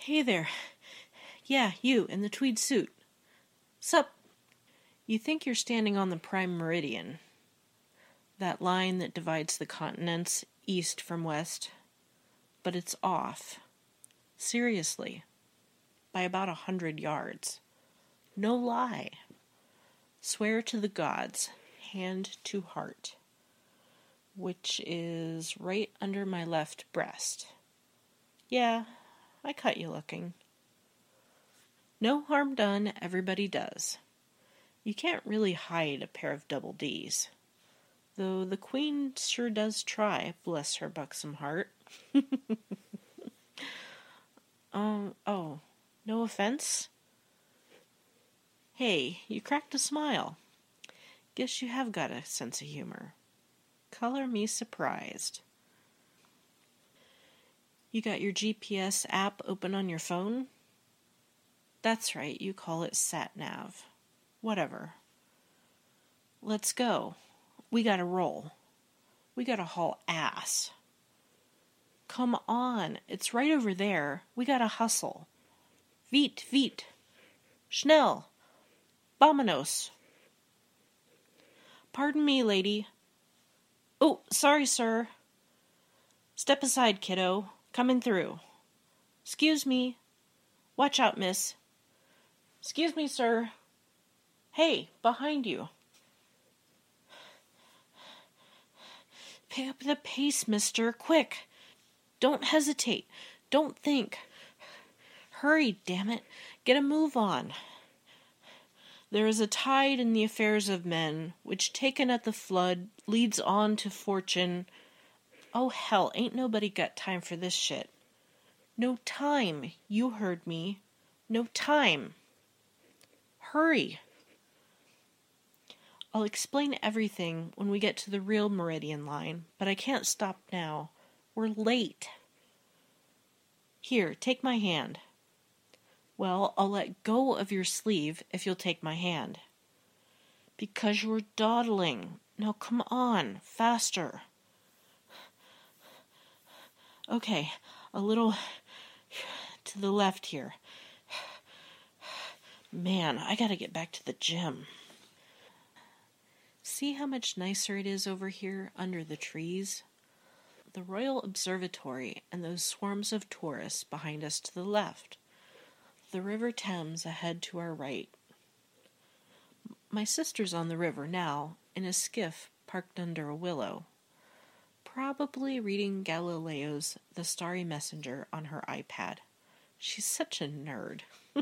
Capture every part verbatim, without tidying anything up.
Hey there. Yeah, you, in the tweed suit. Sup? You think you're standing on the prime meridian, that line that divides the continents east from west, but it's off. Seriously. By about a hundred yards. No lie. Swear to the gods, hand to heart, which is right under my left breast. Yeah, I caught you looking. No harm done, everybody does. You can't really hide a pair of double D's. Though the queen sure does try, bless her buxom heart. um, oh, no offense? Hey, you cracked a smile. Guess you have got a sense of humor. Color me surprised. You got your G P S app open on your phone? That's right, you call it sat-nav. Whatever. Let's go. We gotta roll. We gotta haul ass. Come on, it's right over there. We gotta hustle. Vite, vite. Schnell. Vamonos. Pardon me, lady. Oh, sorry, sir. Step aside, kiddo. Coming through. Excuse me. Watch out, miss. Excuse me, sir. Hey, behind you. Pick up the pace, mister. Quick. Don't hesitate. Don't think. Hurry, damn it. Get a move on. There is a tide in the affairs of men, which taken at the flood leads on to fortune. Oh hell, ain't nobody got time for this shit. No time, you heard me. No time. Hurry. I'll explain everything when we get to the real meridian line, but I can't stop now. We're late. Here, take my hand. Well, I'll let go of your sleeve if you'll take my hand. Because you're dawdling. Now come on, faster. Okay, a little to the left here. Man, I gotta get back to the gym. See how much nicer it is over here under the trees? The Royal Observatory and those swarms of tourists behind us to the left. The River Thames ahead to our right. My sister's on the river now, in a skiff parked under a willow, probably reading Galileo's The Starry Messenger on her iPad. She's such a nerd.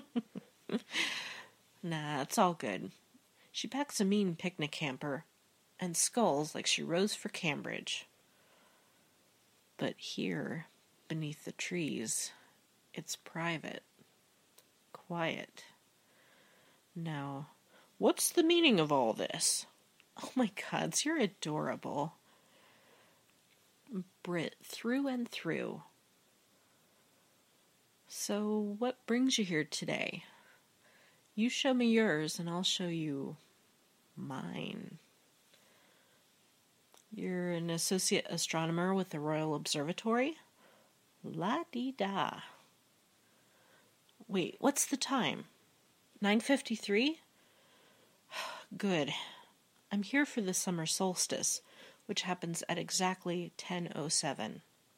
Nah, it's all good. She packs a mean picnic hamper and skulls like she rose for Cambridge. But here, beneath the trees, it's private. Quiet. Now, what's the meaning of all this? Oh my gods, you're adorable. Brit through and through. So, what brings you here today? You show me yours and I'll show you mine. You're an associate astronomer with the Royal Observatory? La-dee-da. Wait, what's the time? nine fifty-three? Good. I'm here for the summer solstice, which happens at exactly ten oh seven.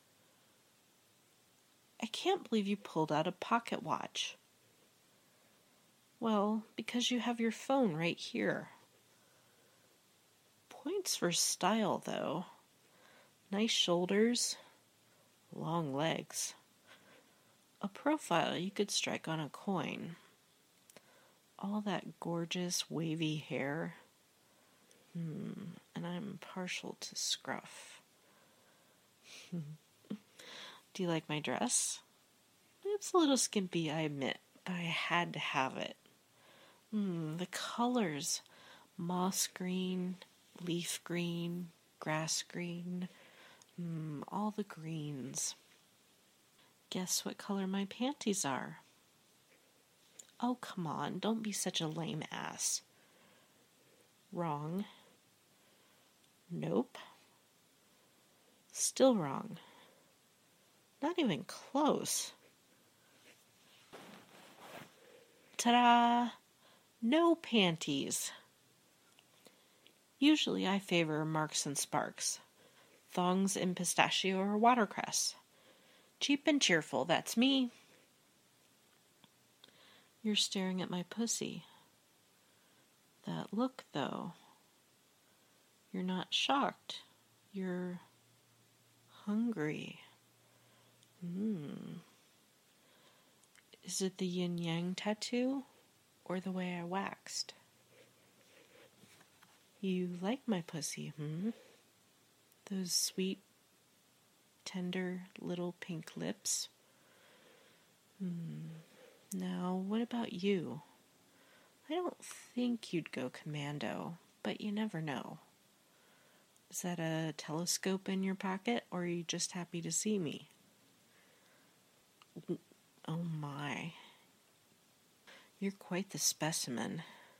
I can't believe you pulled out a pocket watch. Well, because you have your phone right here. Points for style, though. Nice shoulders, long legs. A profile you could strike on a coin. All that gorgeous, wavy hair. Hmm, and I'm partial to scruff. Do you like my dress? It's a little skimpy, I admit, but I had to have it. Hmm, the colors. Moss green, leaf green, grass green. Hmm, all the greens. Guess what color my panties are? Oh, come on, don't be such a lame ass. Wrong. Nope. Still wrong. Not even close. Ta-da! No panties. Usually I favor Marks and Sparks. Thongs in pistachio or watercress. Cheap and cheerful, that's me. You're staring at my pussy. That look, though. You're not shocked. You're hungry. Hmm. Is it the yin-yang tattoo or the way I waxed? You like my pussy, hmm? Those sweet, tender little pink lips? Hmm. Now, what about you? I don't think you'd go commando, but you never know. Is that a telescope in your pocket, or are you just happy to see me? Oh my. You're quite the specimen.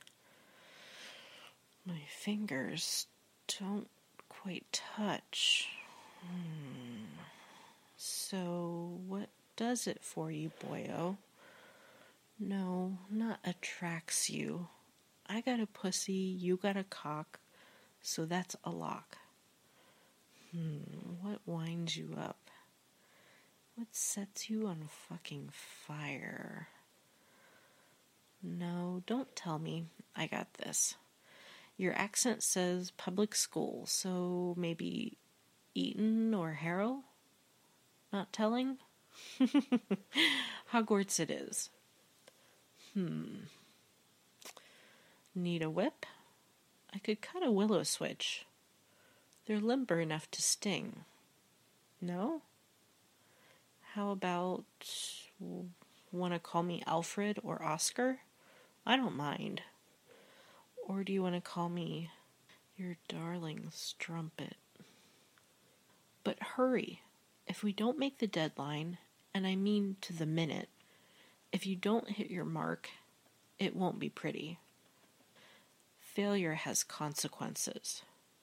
My fingers don't quite touch. Hmm. So, what does it for you, boyo? No, not attracts you. I got a pussy, you got a cock, so that's a lock. Hmm, what winds you up? What sets you on fucking fire? No, don't tell me. I got this. Your accent says public school, so maybe Eton or Harrow? Not telling? Hogwarts it is. Hmm. Need a whip? I could cut a willow switch. They're limber enough to sting. No? How about, want to call me Alfred or Oscar? I don't mind. Or do you want to call me your darling strumpet? But hurry. If we don't make the deadline, and I mean to the minute, if you don't hit your mark, it won't be pretty. Failure has consequences.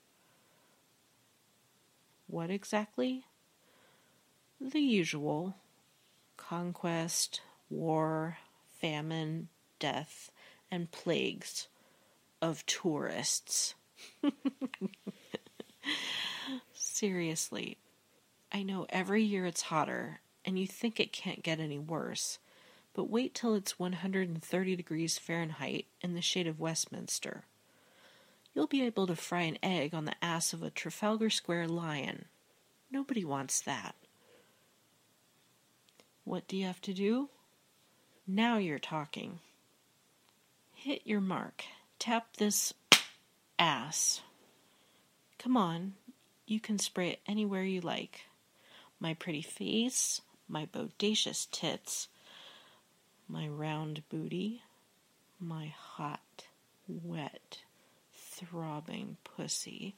What exactly? The usual. Conquest, war, famine, death, and plagues of tourists. Seriously, I know every year it's hotter, and you think it can't get any worse, but wait till it's one hundred thirty degrees Fahrenheit in the shade of Westminster. You'll be able to fry an egg on the ass of a Trafalgar Square lion. Nobody wants that. What do you have to do? Now you're talking. Hit your mark. Tap this ass. Come on, you can spray it anywhere you like. My pretty face, my bodacious tits, my round booty, my hot, wet, throbbing pussy.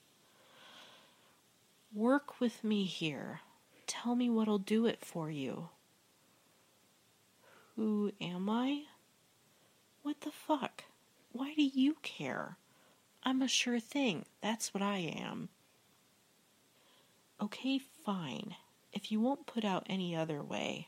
Work with me here. Tell me what'll do it for you. Who am I? What the fuck? Why do you care? I'm a sure thing. That's what I am. Okay, fine. If you won't put out any other way.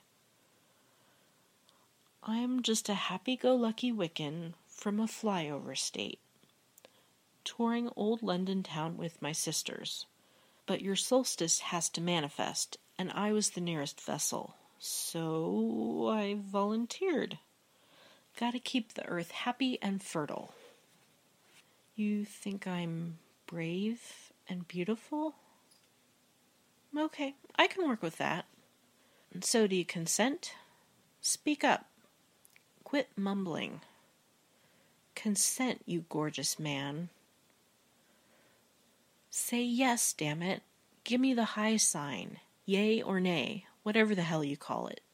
I'm just a happy-go-lucky Wiccan from a flyover state, touring old London town with my sisters. But your solstice has to manifest, and I was the nearest vessel, so I volunteered. Gotta keep the earth happy and fertile. You think I'm brave and beautiful? Okay, I can work with that. And so do you consent? Speak up. Quit mumbling. Consent, you gorgeous man. Say yes, damn it. Give me the high sign. Yay or nay, whatever the hell you call it.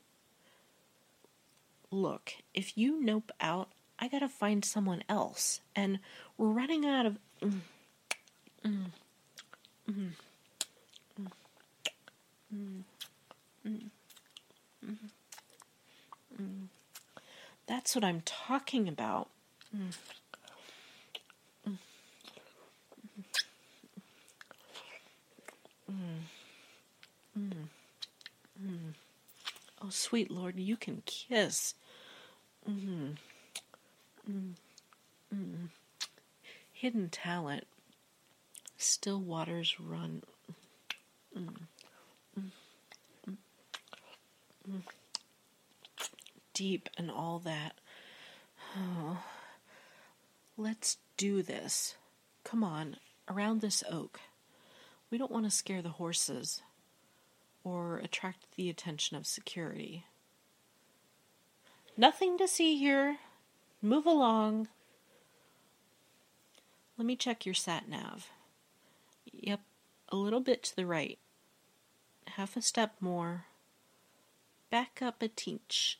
Look, if you nope out, I gotta find someone else, and we're running out of... Mm, mm, mm, mm, mm, mm, mm, mm. That's what I'm talking about. Mm. Mm. Mm. Mm. Mm. Oh, sweet Lord, you can kiss. Mm. Mm. Mm. Hidden talent. Still waters run. Mm. Mm. Mm. Deep and all that. Oh. Let's do this. Come on, around this oak. We don't want to scare the horses or attract the attention of security. Nothing to see here. Move along. Let me check your sat nav. Yep, a little bit to the right. Half a step more. Back up a teach.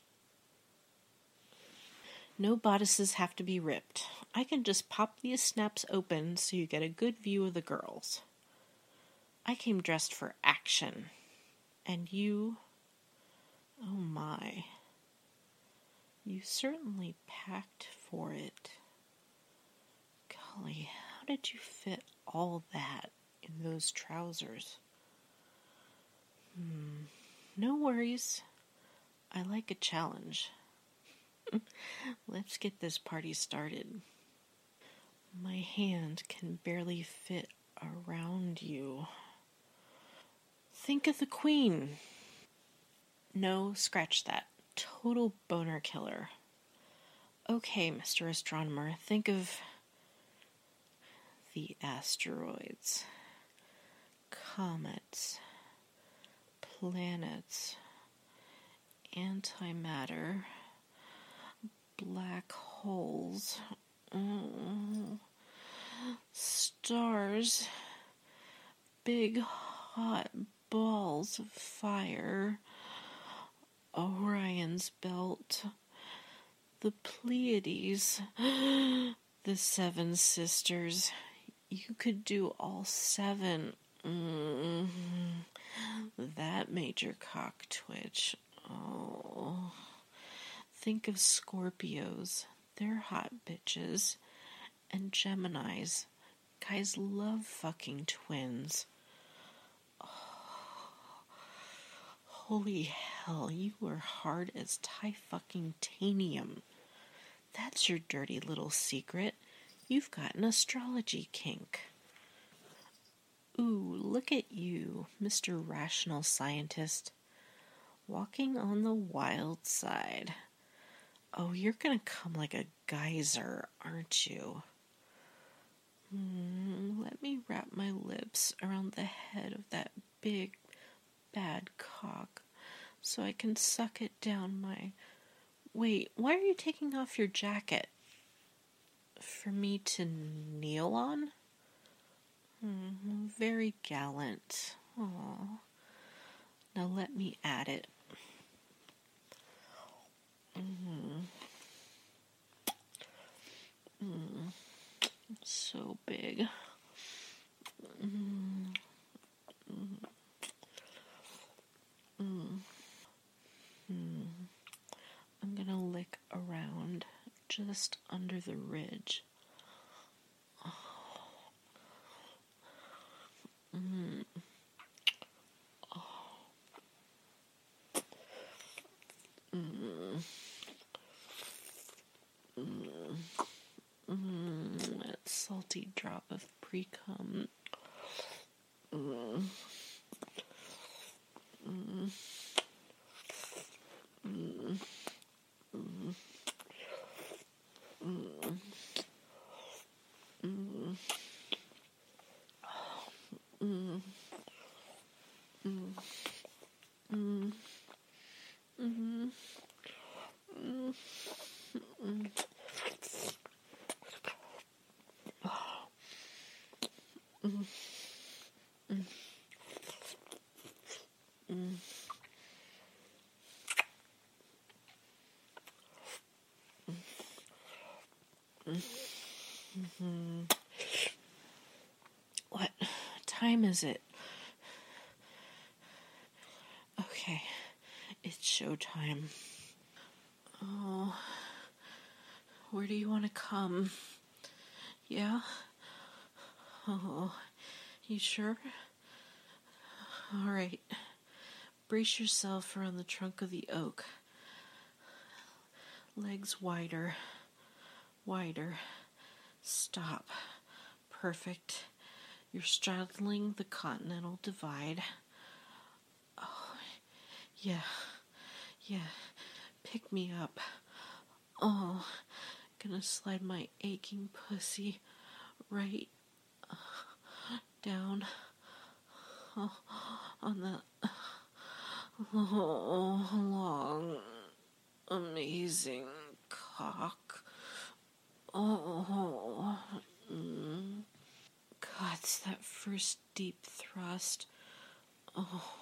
No bodices have to be ripped. I can just pop these snaps open so you get a good view of the girls. I came dressed for action. And you... Oh my. You certainly packed for it. Golly, how did you fit all that in those trousers? Hmm. No worries. I like a challenge. Let's get this party started. My hand can barely fit around you. Think of the queen. No, scratch that. Total boner killer. Okay, Mister Astronomer, think of the asteroids, comets, planets, antimatter, black holes, mm, stars, big hot balls of fire, Orion's belt, the Pleiades, the Seven Sisters. You could do all seven. Mm-hmm. That made your cock twitch. Oh. Think of Scorpios. They're hot bitches. And Geminis. Guys love fucking twins. Oh. Holy hell, you were hard as Ty-fucking-tanium. That's your dirty little secret. You've got an astrology kink. Ooh, look at you, Mister Rational Scientist. Walking on the wild side. Oh, you're gonna come like a geyser, aren't you? Mm, let me wrap my lips around the head of that big, bad cock so I can suck it down my... Wait, why are you taking off your jacket? For me to kneel on? Mm, very gallant. Aww. Now let me add it. Mm. Mm. So big. Mm. Mm. Mm. Mm. I'm gonna lick around just under the ridge. Mm. Oh. Mm. Mm. Mm. That salty drop of pre-cum. Mm. Mm. Mm. Mm. Mm. Mm. Mm. Mm. Mm. Mm. Mm. Mm. Mm. Mm. Mm. Mm. What time is it? Okay, it's showtime. Oh, where do you want to come? Yeah? Oh, you sure? All right. Brace yourself around the trunk of the oak. Legs wider. Wider. Stop. Perfect. You're straddling the Continental Divide. Oh, yeah. Yeah. Pick me up. Oh, gonna slide my aching pussy right uh, down uh, on the oh, long, amazing cock. Oh, mm. God, it's that first deep thrust. Oh,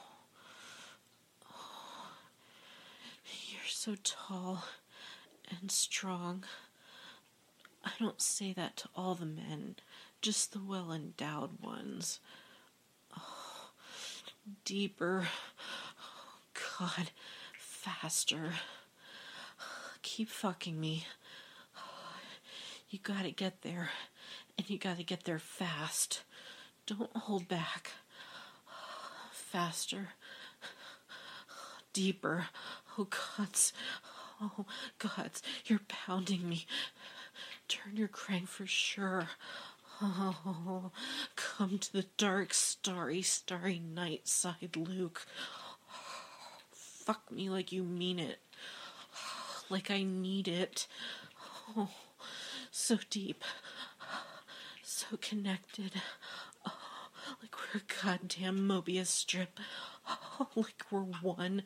oh, you're so tall and strong. I don't say that to all the men, just the well-endowed ones. Oh, deeper. Oh, God, faster. Keep fucking me. You gotta get there, and you gotta get there fast. Don't hold back. Faster. Deeper. Oh, gods. Oh, gods. You're pounding me. Turn your crank for sure. Oh, come to the dark, starry, starry night side, Luke. Fuck me like you mean it. Like I need it. Oh, so deep. So connected. Oh, like we're a goddamn Mobius strip. Oh, like we're one.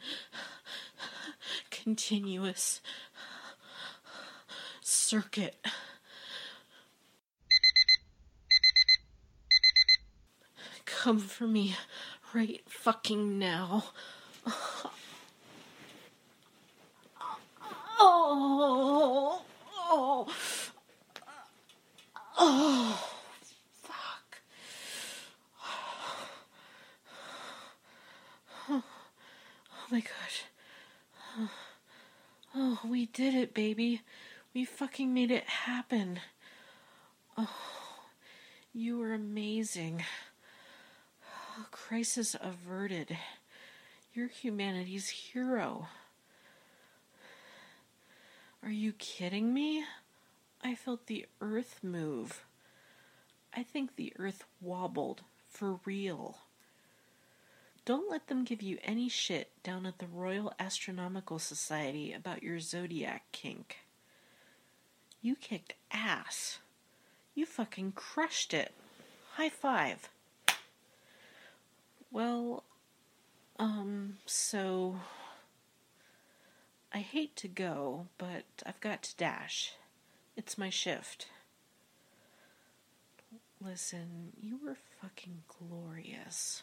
Continuous circuit. Come for me right fucking now. Oh, oh, oh, fuck. Oh, oh my gosh. Oh, we did it, baby. We fucking made it happen. Oh, you were amazing. Oh, crisis averted. You're humanity's hero. Are you kidding me? I felt the earth move. I think the earth wobbled, for real. Don't let them give you any shit down at the Royal Astronomical Society about your zodiac kink. You kicked ass. You fucking crushed it. High five. Well, um, so... I hate to go, but I've got to dash. It's my shift. Listen, you were fucking glorious.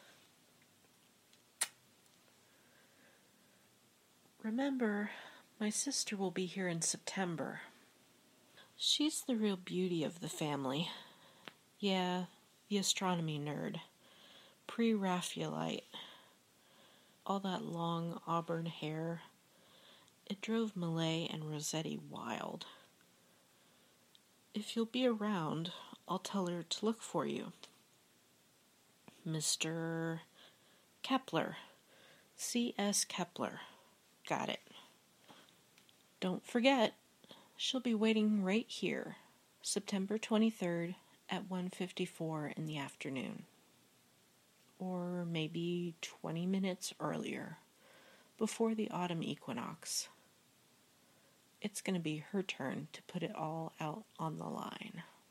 Remember, my sister will be here in September. She's the real beauty of the family. Yeah, the astronomy nerd. Pre-Raphaelite. All that long auburn hair. It drove Malay and Rossetti wild. If you'll be around, I'll tell her to look for you. Mister Kepler. C S Kepler. Got it. Don't forget, she'll be waiting right here, September twenty-third at one fifty-four in the afternoon. Or maybe twenty minutes earlier, before the autumn equinox. It's going to be her turn to put it all out on the line.